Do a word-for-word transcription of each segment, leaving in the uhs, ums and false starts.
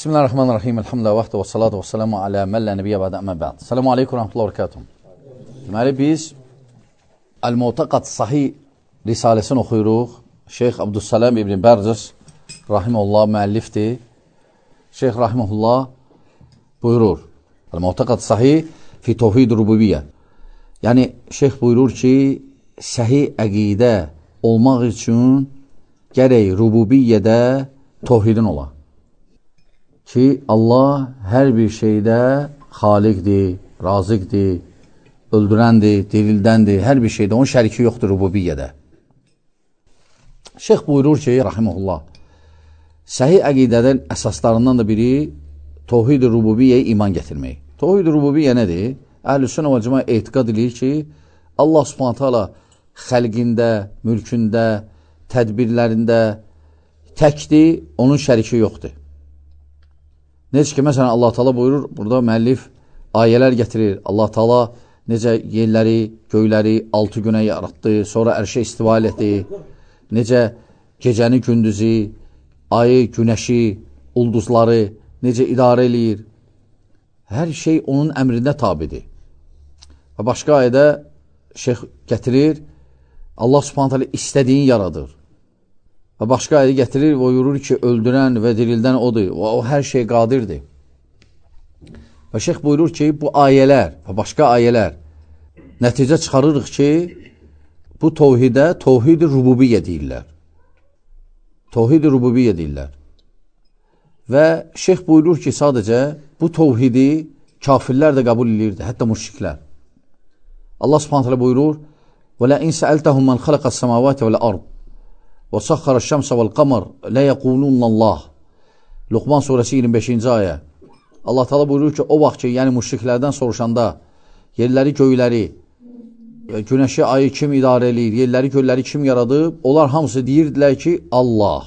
Bismillahirrahmanirrahim. Elhamdülillah vaxtı və salatu və salamu alə məllə nəbiyyə bədə əmmə bəd. Selamu aleykum və rəhmətullah və rəkatuhu. Deməli, biz Əl-Mu'taqad Sahih risaləsini oxuyuruq. Şeyx Abdüssalam İbn Bərcəs rahiməhullah müəllifdir. Şeyx rahiməhullah buyurur. Əl-Mu'taqad Sahih fi Tevhid Rububiyyə. Yəni, şeyx buyurur ki, səhih əqidə olmaq üçün gərək rububiyyədə tevhidin ola. Ki, Allah hər bir şeydə xaliqdir, razıqdir, öldürəndir, dirildəndir, hər bir şeydə onun şəriki yoxdur rububiyyədə. Şeyx buyurur ki, rahiməhullah, səhih əqidədən əsaslarından da biri tevhid-i rububiyyəyə iman gətirmək. Tevhid-i rububiyyə nədir? Əhl-i-Sünnə və Cəmaə etiqad edir ki, Allah Subhanahu taala xəlqində, mülkündə, tədbirlərində təkdir, onun şəriki yoxdur. Necə ki, məsələn, Allah Taala buyurur, burada müəllif ayələr gətirir. Allah Taala necə yerləri, göyləri altı günə yaratdı, sonra ərşə istiva etdi, necə gecəni, gündüzü, ayı, günəşi, ulduzları necə idarə eləyir. Hər şey onun əmrində tabidir. Və başqa ayədə şeyx gətirir, Allah Subhanahu taala istədiyin yaradır. Və başqa ayədə gətirir və buyurur ki, öldürən və dirildən odur. Və o hər şey qadirdir. Və şeyx buyurur ki, bu ayələr və başqa ayələr nəticə çıxarırıq ki, bu tevhidə tevhid-i rububiyyə deyirlər. Tevhid-i rububiyyə deyirlər. Və şeyx buyurur ki, sadəcə bu tevhidi kafirlər də qəbul edirdi, hətta müşriklər. Allah Subhanahu taala buyurur: "Və la in sa'altahum man xalaqas semawati vel ard və səxxara şəmsə vəl qamar la yəqulunallah." Luqman surəsi iyirmi beşinci ayə. Allah Taala buyurur ki, o vaxt ki, yəni müşriklərdən soruşanda yerləri, göyləri, günəşi, ayı kim idarə eləyir, yerləri, göyləri kim yaradıb, onlar hamısı deyirdilər ki, Allah.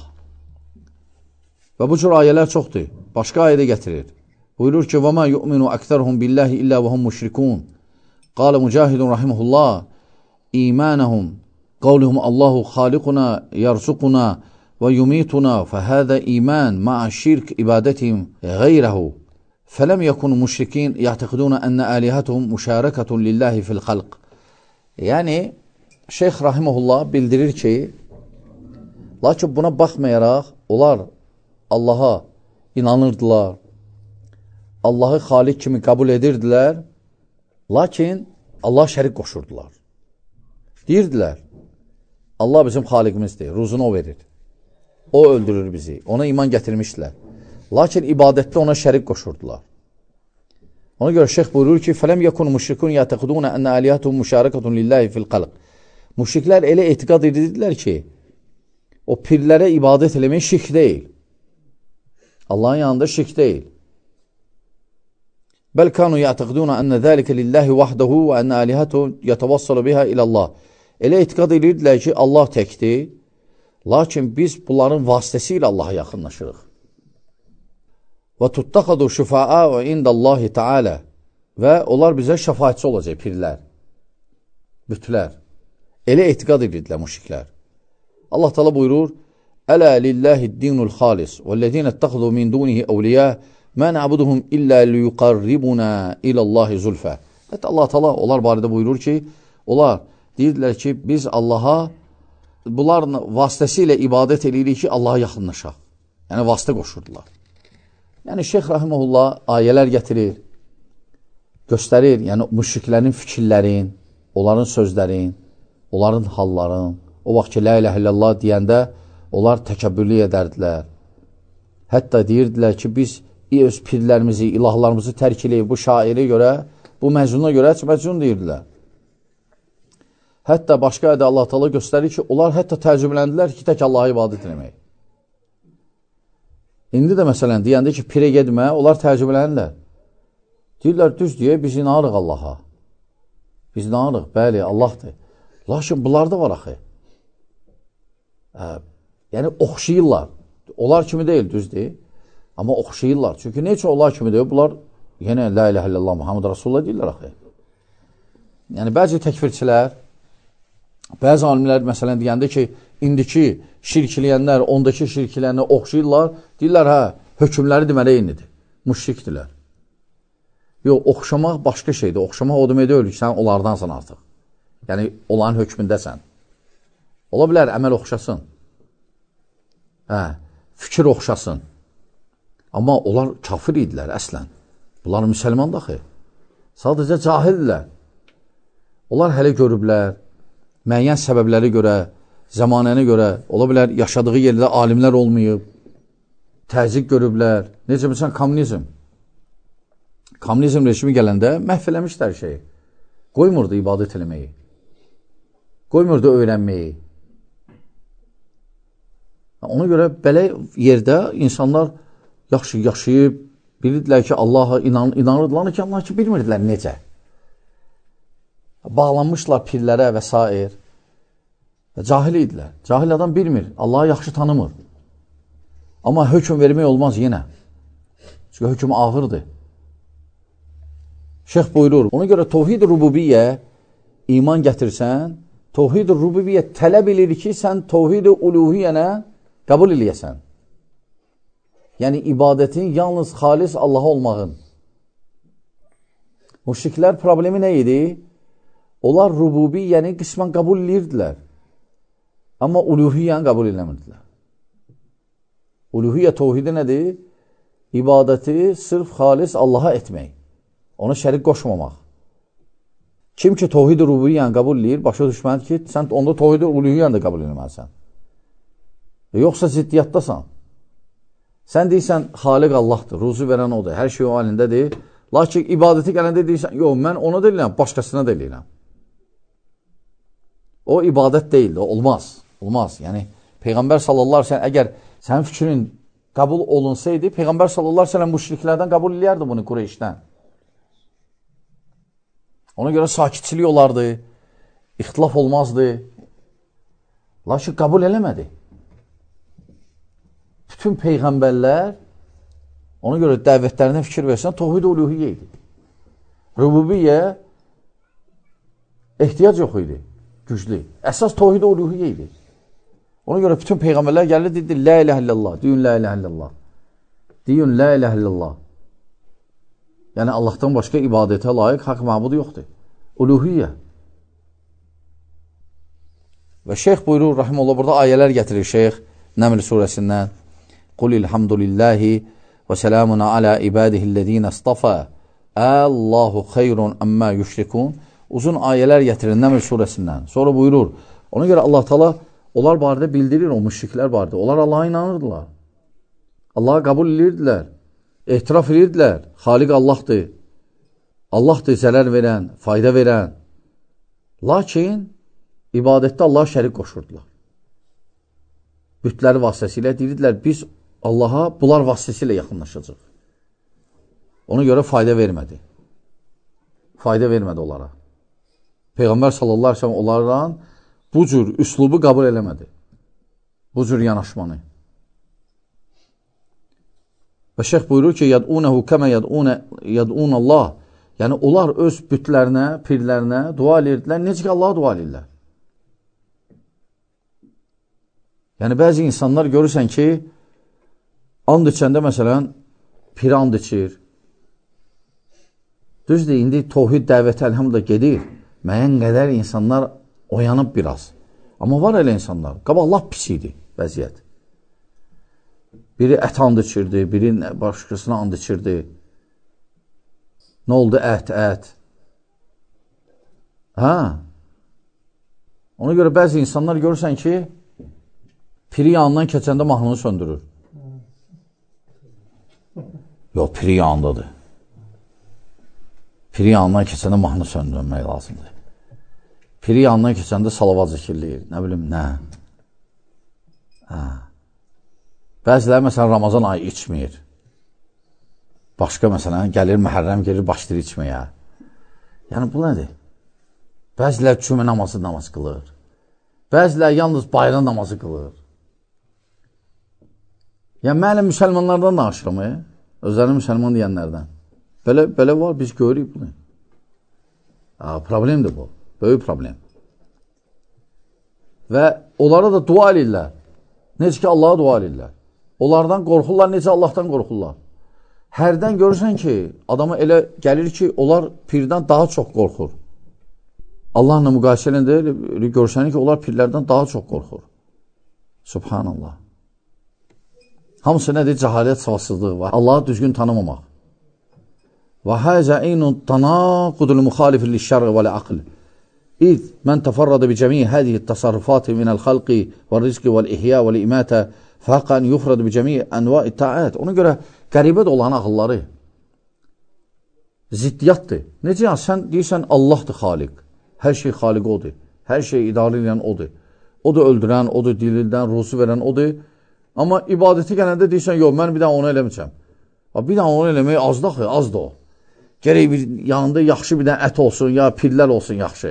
Və bu cür ayələr çoxdur. Başqa ayədə gətirir. Buyurur ki, "Və ma yu'minu aktharuhum billahi illa və hum müşrikun." Qala Mücahidun rahimehullah: "İmanahum قولهم الله خالقنا يرزقنا ويميتنا فهذا إيمان مع شرك عبادتهم غيره فلم يكن مشركين يعتقدون أن آلهتهم مشاركة لله في الخلق." Yani Şeyx rahimehullah bildirir ki, lakin buna baxmayaraq onlar Allaha inanırdılar, Allahı xaliq kimi qəbul edirdilər, lakin Allah şərik qoşurdular. Deyirdilər, Allah bizim xaliqimizdir, ruzunu o verir. O öldürür bizi. Ona iman gətirmişdilər. Lakin ibadətdə ona şərik qoşurdular. Ona görə şeyx buyurur ki, فَلَمْ يَكُنْ مُشْرِكُونَ يَعْتَقِدُونَ أَنَّ آلِهَتُهُمْ مُشَارَكَةٌ لِلَّهِ فِي الْخَلْقِ. Müşriklər elə etiqad edirdilər ki, o pirlərə ibadət eləmək şirk deyil. Allahın yanında şirk deyil. بَلْ كَانُوا يَعْتَقِدُونَ أَنَّ ذَلِكَ لِلَّهِ وَحْدَهُ وَأَنَّ آلِهَتُهُ يَتَوَصَّلُ بِهَا إِلَى اللّٰهِ. Elə etiqad edirdilər ki, Allah təkdir, lakin biz bunların vasitəsilə Allaha yaxınlaşırıq. Və tuttaqadu şüfa'a'u indallahi ta'ala. Və onlar bizə şəfaətçi olacaq, pirlər, bütlər. Elə etiqad edirdilər müşriklər. Allah Taala buyurur: "Ələ lillahi'd-dinul xalis vellezina ittaxadu min dunihi awliya ma na'buduhum illa liyuqarribuna ilallahi zulfa." Hətta Allah Taala onlar barədə buyurur ki, onlar deyirdilər ki, biz Allaha bunların vasitəsilə ibadət edirik ki, Allaha yaxınlaşaq. Yəni, vasitə qoşurdular. Yəni, Şeyx rahiməhullah ayələr gətirir, göstərir, yəni müşriklərin fikirlərin, onların sözlərin, onların halların, o vaxt ki, la iləhə illallah deyəndə onlar təkəbbürlü edərdilər. Hətta deyirdilər ki, biz öz pirlərimizi, ilahlarımızı tərk eləyib bu şairi görə, bu məzununa görə heç məzun deyirdilər. Hətta başqa ayədə Allah Taala göstərir ki, onlar hətta təəccübləndilər ki, tək Allaha ibadət etmək. İndi də məsələn, deyəndə ki, pirə getmə, onlar təəccüblənirlər. Deyirlər, düz deyə, biz inanırıq Allaha. Biz inanırıq, bəli, Allahdır. Lakin bunlar da var axı. Ə, yəni, oxşayırlar. Onlar kimi deyil, düzdür. Amma oxşayırlar. Çünki nə üçün onlar kimi deyil? Bunlar yenə la iləhə illallah Muhammed Rasulullah deyirlər axı. Yəni, bəzi təkfirçilər, bəzi alimlər məsələn deyəndə ki, indiki şirkləyənlər, ondakı şirkləyənlər oxşayırlar, deyirlər, hə, hökmləri deməli eynidir. Müşrikdirlər. Yox, oxşamaq başqa şeydir. Oxşamaq o demək deyil ki, sən onlardansan artıq. Yəni, onların hökmündəsən. Ola bilər, əməl oxşasın. Hə, fikir oxşasın. Amma onlar kafir idilər əslən. Bunlar müsəlman daxı. Sadəcə cahildirlər. Onlar hələ görüblər, müəyyən səbəbləri görə, zamanəni görə, ola bilər, yaşadığı yerdə alimlər olmayıb, təzyiq görüblər. Necə bilsən, kommunizm. Kommunizm rejimi gələndə məhv eləmişlər şeyi. Qoymurdu ibadət eləməyi. Qoymurdu öyrənməyi. Ona görə belə yerdə insanlar yaxşı yaşayıb, bilirdilər ki, Allaha inan inanırdılar ki, Allah ki, bilmirdilər necə. Bağlanmışlar pirlərə və s. Cahil idilər. Cahil adam bilmir, Allahı yaxşı tanımır. Amma hökm vermək olmaz yenə. Çünki hökm ağırdır. Şeyx buyurur, ona görə Tevhid-i Rububiyyə iman gətirsən, Tevhid-i Rububiyyə tələb edir ki, sən Tevhid-i Uluhiyyənə qəbul eləyəsən. Yəni, ibadətin yalnız xalis Allaha olmağın. Müşriklər problemi nə idi? Onlar rububiyyəni qismən qəbul edirdilər. Amma uluhiyyəni qəbul eləmirdilər. Uluhiyyə tevhidi nədir? İbadəti sırf xalis Allaha etmək. Ona şərik qoşmamaq. Kim ki tevhid-i rububiyyəni qəbul edir, başa düşməlidir ki, sən onda tevhid-i uluhiyyəni də qəbul etməlisən. Yoxsa ziddiyyatdasan. Sən deyirsən, xaliq Allahdır, ruzu verən odur, hər şey o halindədir. Lakin ibadəti gələndə deyirsən, yox, mən ona da eləyəm, başqasına da eləyəm. O ibadət deyildir, olmaz. Olmaz. Yəni, Peyğəmbər sallallahu aleyhi ve sellem, əgər sənin fikrin qəbul olunsaydı, Peyğəmbər sallallahu aleyhi ve sellem müşriklərdən qəbul eləyərdi bunu Qureyşdən. Ona görə sakitçilik olardı, ixtilaf olmazdı. Lakin qəbul eləmədi. Bütün Peyğəmbərlər, ona görə dəvətlərinə fikir versən, tevhid-i uluhiyyə idi. Rububiyyə ehtiyac yox idi, güclü. Əsas tevhid-i uluhiyyə idi. Ona görə bütün Peyğəmbərlər gəlir, dedi, la ilahe illallah, deyin la ilahe illallah. Deyin la ilahe illallah. Yəni, Allahdan başqa ibadətə layiq haqq məbudu yoxdur. Uluhiyyə. Və şeyx buyurur, rahiməllah, burada ayələr gətirir şeyx Nəml surəsindən. Qul ilhamdulillahi və səlamuna alə ibadihillədinə istafa. Allahu xeyrun əmmə yüşrikun. Uzun ayələr gətirir Nəml surəsindən. Sonra buyurur, ona görə Allah Teala onlar barədə bildirir, o müşriklər barədə. Onlar Allah'a inanırdılar. Allah'a qəbul edirdilər. Ehtiraf edirdilər. Xaliq Allahdır. Allahdır zərər verən, fayda verən. Lakin ibadətdə Allah'a şərik qoşurdular. Bütləri vasitəsilə deyirdilər, biz Allaha bunlar vasitəsilə yaxınlaşacaq. Ona görə fayda vermədi. Fayda vermədi onlara. Peyğəmbər sallallahu aleyhi ve sellem onlardan bu cür üslubu qəbul eləmədi. Bu cür yanaşmanı. Və şeyx buyurur ki, yad'unehu kəmə yad'un Allah. Yəni, onlar öz bütlərinə, pirlərinə dua edirdilər. Necə ki, Allaha dua edirlər. Yəni, bəzi insanlar görürsən ki, and içəndə, məsələn, pir and içir. Düzdür, indi tevhid dəvəti əlhamdülillah gedir. Müəyyən qədər insanlar oyanıb biraz. Amma var elə insanlar. Qabaq lap pis idi vəziyyət. Biri ət and içirdi, biri başqasına and içirdi. Nə oldu? Ət, ət. Hə? Ona görə bəzi insanlar görürsən ki, piri yanından keçəndə mahnını söndürür. Yox, piri yanındadır. Piri yanından keçəndə mahnını söndürmək lazımdır. Piri yanından keçəndə salavat zikirləyir. Nə bilim, nə? Hə. Bəziləri, məsələn, Ramazan ayı içməyir. Başqa, məsələn, gəlir, məhərrəm gelir, başlayır içməyə. Yəni, bu nədir? Bəzilər cümə namazı namaz qılır. Bəzilər yalnız bayram namazı qılır. Yəni, mənə müsəlmanlardan danışırım, e? Özlərini müsəlman deyənlərdən. Belə, belə var, biz görürük bunu. Ha, problemdir bu. Böyük problem. Və onlara da dua edirlər. Necə ki, Allaha dua edirlər. Onlardan qorxurlar, necə Allahdan qorxurlar. Hərdən görürsən ki, adama elə gəlir ki, onlar pirdən daha çox qorxur. Allahla müqayisə edəndə görürsən ki, onlar pirlərdən daha çox qorxur. Subhanallah. Hamısı nədir? Cəhalət, savadsızlığı var. Allahı düzgün tanımamaq. Və həzə eynun tanaqudul müxalifin lişşərq və ləaql. İz mən təfarradı bi cəmi hədihi təsarrufatı minəl xalqi və rizqi və l'ihya və l'imətə fəqən yufradı bi cəmi ənva-i ta'ət. Ona görə qəribə də olan ağılları ziddiyyatdır. Necə yəni, sən deyirsən Allahdır xaliq. Hər şey xaliq odur. Hər şey idarə edən odur. O da öldürən, o da dilildən, ruzu verən odur. Amma ibadəti gələndə deyirsən, yox, mən bir daha onu eləməyəcəm. Bir daha onu eləmək azdır, azdır o. Gərək bir yanında yaxşı bir dənə ət olsun, ya pillər olsun yaxşı.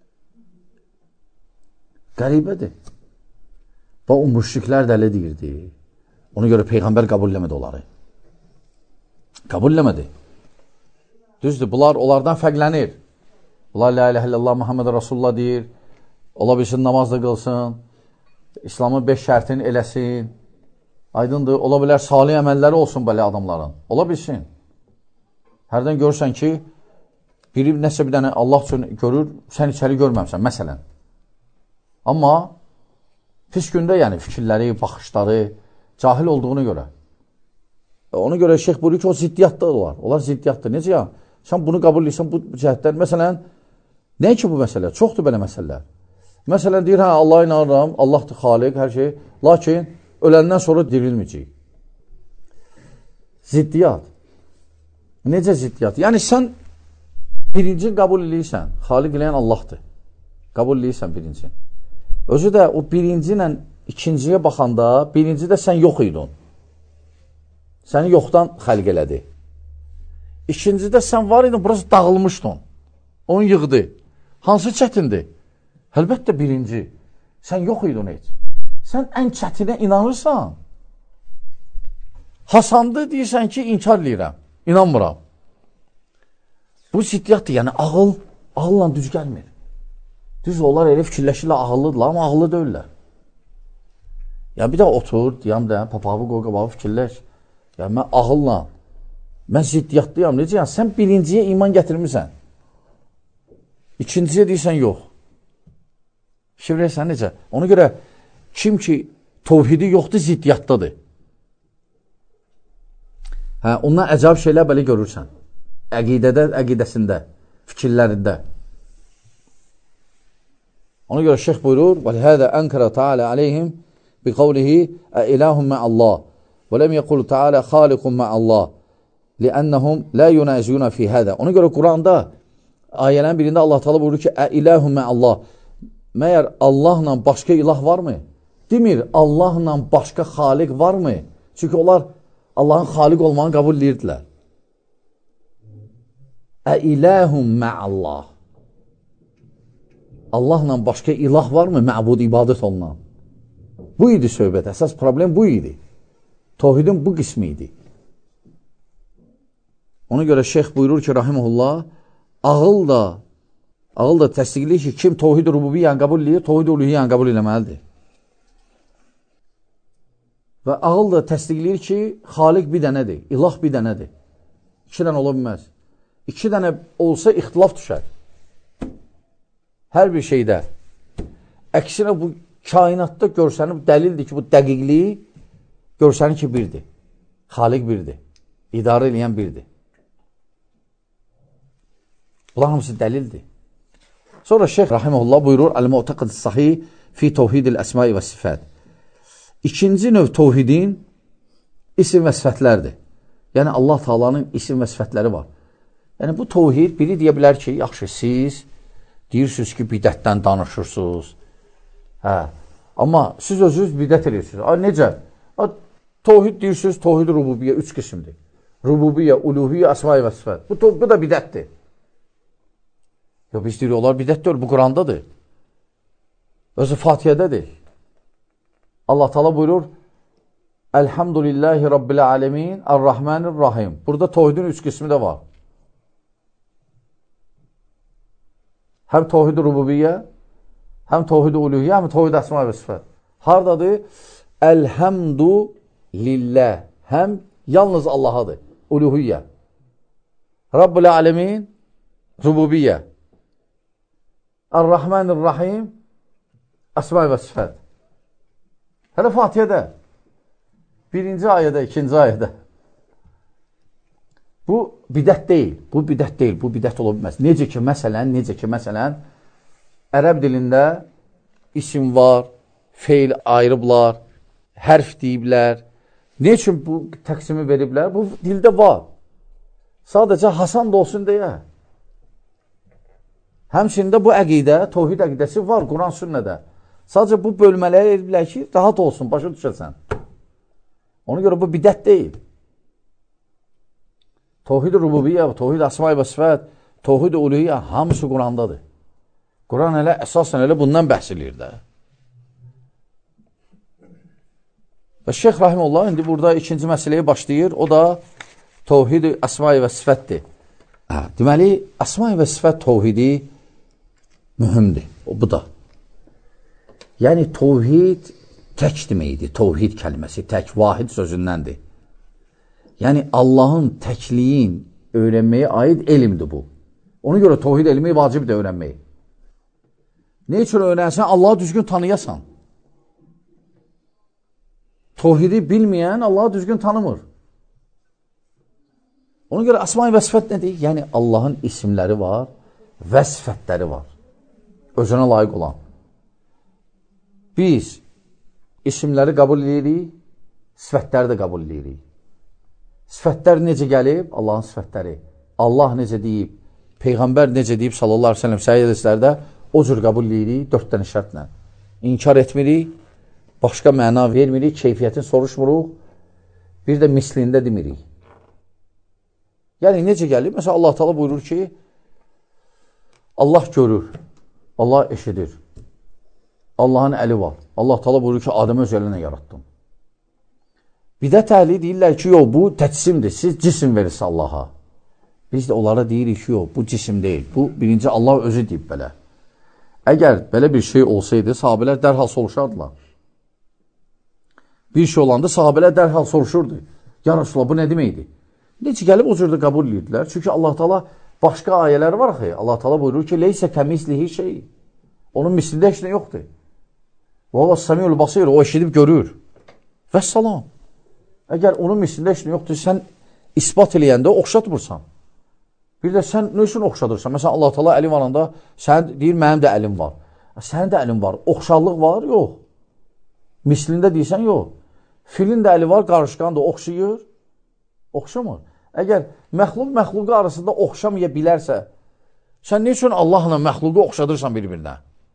Qəribədir. Və o müşriklər də elə deyirdi. Ona görə Peyğəmbər qəbul eləmədi onları. Qəbul eləmədi. Düzdür, bunlar onlardan fərqlənir. Bunlar la ilahe illallah Muhammed Rasulullah deyir. Ola bilsin, namaz da qılsın. İslamın beş şərtini eləsin. Aydındır, ola bilər salih əməlləri olsun belə adamların. Ola bilsin. Hərdən görürsən ki, biri nəsə bir dənə Allah üçün görür, sən içəri görməmsən, məsələn. Amma pis gündə, yəni fikirləri, baxışları cahil olduğuna görə. Ona görə şeyx buyuruyor ki, o ziddiyyatda olar. Onlar ziddiyyatdır. Necə ya? Sən bunu qəbul edirsən, bu cəhətdən. Məsələn, nə ki bu məsələ? Çoxdur belə məsələlər. Məsələn, deyir, hə, Allah'a inanıram, Allahdır xaliq, hər şey. Lakin öləndən sonra dirilməyəcək. Ziddiyyat. Necə ziddiyyat? Yəni, sən birinci qəbul edirsən, xaliq eləyən Allahdır. Qəbul edirsən birinci. Özü də o birinci ilə ikinciyə baxanda, birincidə sən yox idin. Səni yoxdan xəlq elədi. İkincidə sən var idin, burası dağılmışdın. Onu yığdı. Hansı çətindir? Əlbəttə birinci. Sən yox idin heç. Sən ən çətinə inanırsan. Hasandı deyirsən ki, inkar eləyirəm. İnanmıram. Bu ziddiyyatdır. Yəni, ağıl, ağılla düz gəlmir. Düz, onlar elə fikirləşirlər, ağıllıdırlar, amma ağıllı deyirlər. Ya bir də otur, deyəm də, papağı qoy qabağı fikirləş. Ya mən ağılla, mən ziddiyyatdıyam. Necə yəni, sən birinciyə iman gətirmirsən. İkinciyə deyirsən, yox. Şivrəysən necə? Ona görə kim ki tovhidi yoxdur, ziddiyyatdadır. Hə, ondan əcab şeylər belə görürsən. Əqidədə, əqidəsində, fikirlərində. Ona görə şeyx buyurur, وَلِهَذَا أَنْكَرَ تَعَالَى عَلَيْهِمْ بِقَوْلِهِ أَإِلَهُمْ مَعَ اللّٰهِ وَلَمْ يَقُلُ تَعَالَى خَالِقٌ مَعَ اللّٰهِ لِأَنَّهُمْ لَا يُنَازِيُونَ فِي هَذَا. Ona görə Quranda ayələrin birində Allah Teala buyurur ki, أَإِلَهُمْ مَعَ اللّٰهِ. Məyər Allahla başqa ilah varmı? Demir, Allahla başqa xaliq varmı? Çünki onlar Allahın xaliq olmağını qəbul edirdilər. Əiləhum mə'allah. Allahla başqa ilah varmı? Məbud, ibadət olunan. Bu idi söhbət. Əsas problem bu idi. Tohidin bu qismi idi. Ona görə şeyx buyurur ki, rahiməhullah, ağıl da ağıl da təsdiqləyir ki, kim tohid-i rububiyyəni qəbul edir, tohid-i uluhiyyəni qəbul eləməlidir. Və ağıl da təsdiqləyir ki, xaliq bir dənədir, ilah bir dənədir. İki dənə ola bilməz. İki dənə olsa ixtilaf düşər. Hər bir şeydə. Əksinə bu kainatda görsənib dəlildir ki, bu dəqiqliyi görsənir ki, birdir. Xaliq birdir. İdarə eləyən birdir. Bunlar hamısı dəlildir. Sonra şeyx rahiməhullah buyurur, Əl-Mu'təqid sahih fi tovhidil əsmai və sifət. İkinci növ tovhidin isim və sifətlərdir. Yəni, Allah Taala'nın isim və sifətləri var. Yəni, bu tovhid, biri deyə bilər ki, yaxşı, siz deyirsiniz ki, bidətdən danışırsınız. Hə. Amma siz özünüz bidət edirsiniz. A, necə? A, tovhid deyirsiniz, tovhid rububiyyə üç qismdir. Rububiyyə, uluhiyyə, əsma-i və sifət. Bu, bu da bidətdir. Yox, biz deyirik, onlar bidət deyil, bu Qurandadır. Özü Fatihədədir. Allah Teala buyurur, Elhamdülillahi Rabbil alemin, Ar-Rahmanir-Rahim. Burada tovhidin üç qismi də var. Həm tovhid-i rububiyyə, həm tovhid-i uluhiyyə, həm tovhid-i əsma və sifət. Haradadır? Elhamdu lillə, həm yalnız Allahadır. Uluhiyyə. Rabbul alemin, rububiyyə. Ar-Rahmanir-Rahim, əsma və sifət. Hələ Fatihədə, birinci ayədə, ikinci ayədə. Bu bidət deyil, bu bidət deyil, bu bidət ola bilməz. Necə ki, məsələn, necə ki, məsələn, ərəb dilində isim var, feil ayırıblar, hərf deyiblər. Ne üçün bu təqsimi veriblər? Bu dildə var. Sadəcə Hasan da olsun deyə. Həmçində bu əqidə, tohid əqidəsi var Quran sünnədə. Sadəcə bu bölmələri ediblər ki, rahat olsun, başa düşəsən. Ona görə bu bidət deyil. Tohid-i rububiyyə, tohid əsma və sifət, tohid-i uluhiyyə hamısı Qurandadır. Quran elə əsasən elə bundan bəhs edir də. Və Şeyx Rahimullah indi burada ikinci məsələyə başlayır. O da tohid-i əsma və sifətdir. Hə, deməli, əsma və sifət tohidi mühümdir. O, bu da. Yəni, tohid tək deməkdir. Tohid kəlməsi tək, vahid sözündəndir. Yəni, Allahın təkliyin öyrənməyə aid elmdir bu. Ona görə tohid elmi vacibdir öyrənməyi. Ne üçün öyrənsən? Allahı düzgün tanıyasan. Tohidi bilməyən Allahı düzgün tanımır. Ona görə əsma və sifət nədir? Yəni, Allahın isimləri var və sifətləri var. Özünə layiq olan. Biz isimləri qəbul edirik, sifətləri də qəbul edirik. Sifətlər necə gəlib? Allahın sifətləri. Allah necə deyib? Peyğəmbər necə deyib? Sallallahu aleyhi ve sellem səhih hədislərdə o cür qəbul edirik dörd dənə şərtlə. İnkar etmirik, başqa məna vermirik, keyfiyyətini soruşmuruq, bir də mislində demirik. Yəni, necə gəlib? Məsələn, Allah Teala buyurur ki, Allah görür, Allah eşidir, Allahın əli var. Allah Teala buyurur ki, Adəmi öz əlinə yaratdım. Bidət əhli deyirlər ki, yox, bu təcsimdir, siz cisim verirsə Allaha. Biz də onlara deyirik ki, yox, bu cisim deyil, bu birinci Allah özü deyib belə. Əgər belə bir şey olsaydı, sahabələr dərhal soruşardılar. Bir şey olanda sahabələr dərhal soruşurdu. Ya Rasulullah, bu nə deməkdir? Necə gəlib o cürdə qəbul edirdilər? Çünki Allah Teala başqa ayələr var ki, Allah Teala buyurur ki, leysə kəmislihi şey. Onun mislində heç nə yoxdur. Və Allah səmiyyül basir, o eşidib görür. Və salam. Əgər onun mislində heç nə yoxdur, sən ispat eləyəndə oxşatmırsan. Bir də sən nə üçün oxşadırsan? Məsələn, Allah Teala əlim varanda, sən deyir, mənim də əlim var. Sənin də əlim var. Oxşarlıq var? Yox. Mislində deyirsən, yox. Filin də əli var, qarışqan da oxşayır. Oxşamır. Əgər məxluq məxluqu arasında oxşamaya bilərsə, sən nə üçün Allahla məxluqu oxşadırsan bir-birinə?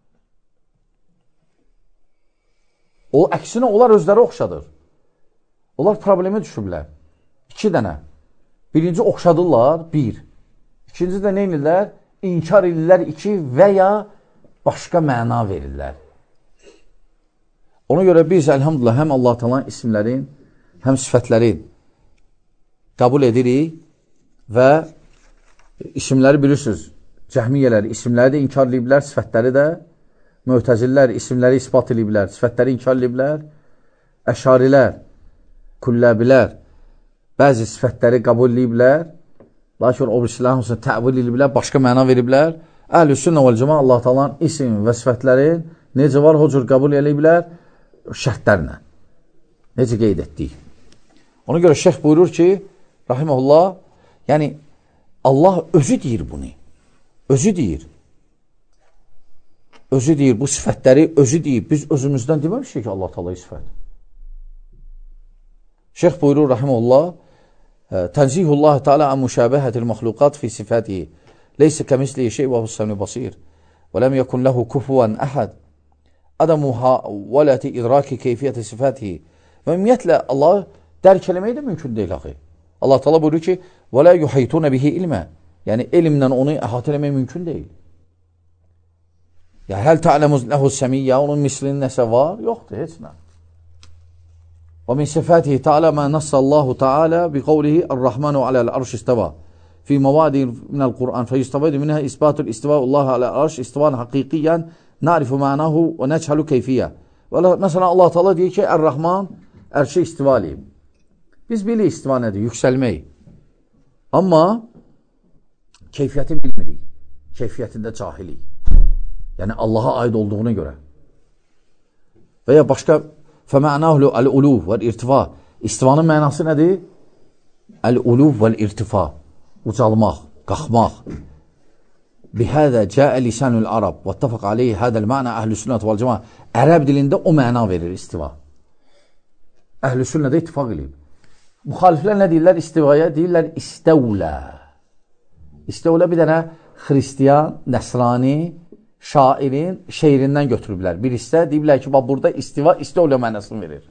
O, əksinə, onlar özləri oxşadır. Onlar problemi düşüblər. İki dənə. Birinci oxşadırlar, bir. İkinci də nə edirlər? İnkar edirlər, iki və ya başqa məna verirlər. Ona görə biz, əlhamdülillah, həm Allah Teala'nın isimlərin, həm sifətlərin qəbul edirik və isimləri bilirsiniz. Cəhmiyyələr isimləri də inkar ediblər, sifətləri də. Möhtəzillər isimləri ispat ediblər, sifətləri inkar ediblər. Əşarilər, kulləbilər bəzi sifətləri qəbul ediblər. Lakin o birisilərin olsun təvil ediblər, başqa məna veriblər. Əhl-i sünnə vəl cəmaə Allah Teala'nın isim və sifətlərin necə var, o cür qəbul ediblər şərtlərlə. Necə qeyd etdik. Ona görə şeyx buyurur ki, rahiməhullah, yəni Allah özü deyir bunu. Özü deyir. Özü deyir, bu sifətləri özü deyir. Biz özümüzdən deməmişik ki, Allah Teala'yı sifət. Şeyx buyurur, rahiməhullah, Tənzihullah Teala an müşabəhətil məxluqat fi sifətihi. Leysə kəmisliyi şey və hussəmni basir. Və ləm yəkun ləhu kufuən əhəd. Adamu vələti idraki keyfiyyəti sifətihi. Və ümumiyyətlə, Allah dərk eləmək də mümkün deyil, axı. Allah Teala buyurur ki, və lə yuhaytunə bihi ilmə. Yəni, elmlə onu əhatə eləmək mümkün deyil. Ya, həl tə'ləmuz ləhu səmiyyə, onun mislinin nəsə var? Yoxdur, heç nə. ومن صفاته تعالى ما نص الله تعالى بقوله الرحمن على العرش استوى في مواد من القرآن فيستفاد منها إثبات الاستواء الله على العرش استواء حقيقيا نعرف معناه ونجهل كيفية. Mesela Allah Teala deyir ki, Er-Rahman ərşə istiva eləyib. Biz bilirik istiva nədir? Yüksəlmək. Amma keyfiyyəti bilmirik. Keyfiyyətində cahilik. Yəni Allaha aid olduğuna görə. Və ya başqa fəmə'nəhu əl-uluv vəl-irtifa. İstivanın mənası nədir? Əl-uluv vəl-irtifa. Ucalmaq, qalxmaq. Bihədə cəə lisanul arab və ittafaq aleyhi hədəl mə'na əhl-i sünnət vəl-cəma. Ərəb dilində o məna verir istiva. Əhl-i sünnədə ittifaq edib. Müxaliflər nə deyirlər istivaya? Deyirlər istəvlə. İstəvlə bir dənə xristiyan, nəsrani, şairin şeirindən götürüblər. Bir hissə deyiblər ki, burada istiva, istəvlə mənasını verir.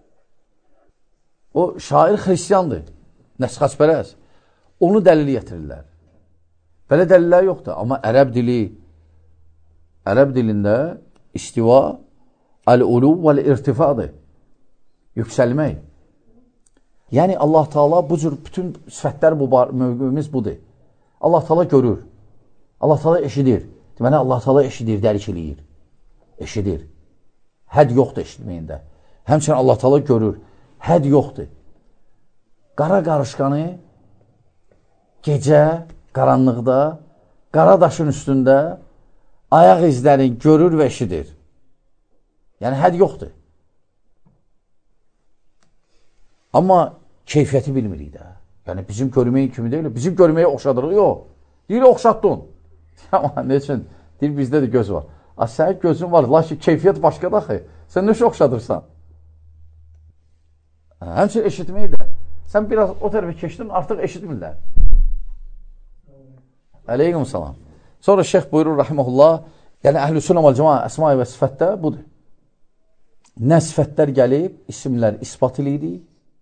O şair xristiyandır, nəsxaçpərəz. Onu dəlil gətirirlər. Belə dəlillər yoxdur. Amma ərəb dili, ərəb dilində istiva əl-uluv vəl-irtifadır. Yüksəlmək. Yəni Allah Taala bu cür bütün sifətlər bu mövqeyimiz budur. Allah Taala görür. Allah Taala eşidir. Deməli Allah Taala eşidir, dərk eləyir. Eşidir. Hədd yoxdur eşitməyində. Həmçinin Allah Taala görür. Hədd yoxdur. Qara qarışqanı gecə qaranlıqda qara daşın üstündə ayaq izlərini görür və eşidir. Yəni hədd yoxdur. Amma keyfiyyəti bilmirik də. Yəni bizim görməyin kimi deyil, bizim görməyə oxşadırıq, yox. Deyir, oxşatdın. Amma ne üçün? Deyir, bizdə də göz var. Sənin gözün var, lakin keyfiyyət başqadır axı. Sən nə üçün oxşadırsan? Həmçin eşitməyi də. Sən biraz o tərəfə keçdin, artıq eşitmirlər. Əleykum salam. Sonra şeyx buyurur, rahiməhullah, yəni əhl-i sünnə vəl cəmaa əsma və sifətdə budur. Nə sifətlər gəlib, isimlər ispat edirik.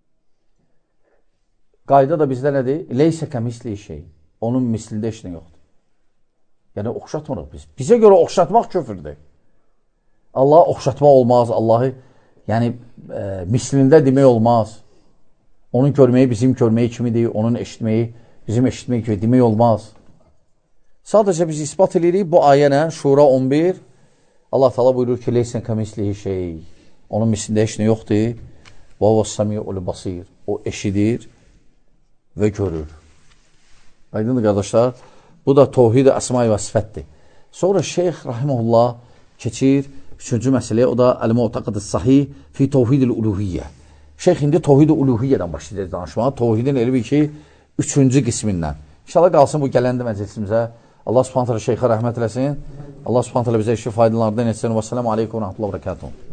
Qayda da bizdə nədir? Leysə kəmisli şey. Onun mislində heç nə yoxdur. Yəni, oxşatmırıq biz. Bizə görə oxşatmaq köfürdür. Allah'a oxşatmaq olmaz. Allah'ı yəni, e, mislində demək olmaz. Onun görməyi bizim görməyi kimidir. Onun eşitməyi bizim eşitməyi kimi demək olmaz. Sadəcə biz ispat edirik bu ayənə Şura on bir Allah Taala buyurur ki, leysə kəmisli şey. Onun mislində heç nə yoxdur. Və vəs-səmi'ul basir. O eşidir və görür. Aydındır qardaşlar, bu da Tevhid-i Əsma və Sifətdir. Sonra şeyx rahimehullah keçir üçüncü məsələyə, o da Əl-Mu'taqid Sahih fi Tevhid-i Uluhiyyə. Şeyx indi Tevhid-i Uluhiyyədən başlayacaq danışmağa. Tevhidin elə bir ki, üçüncü qismindən. İnşallah qalsın bu gələndə məclisimizə. Allah Subhanahu taala şeyxə rəhmət eləsin. Allah Subhanahu taala bizə işi faydalarından etsin. Və selamun aleykum və rəhmətullahi və bərəkatuhu.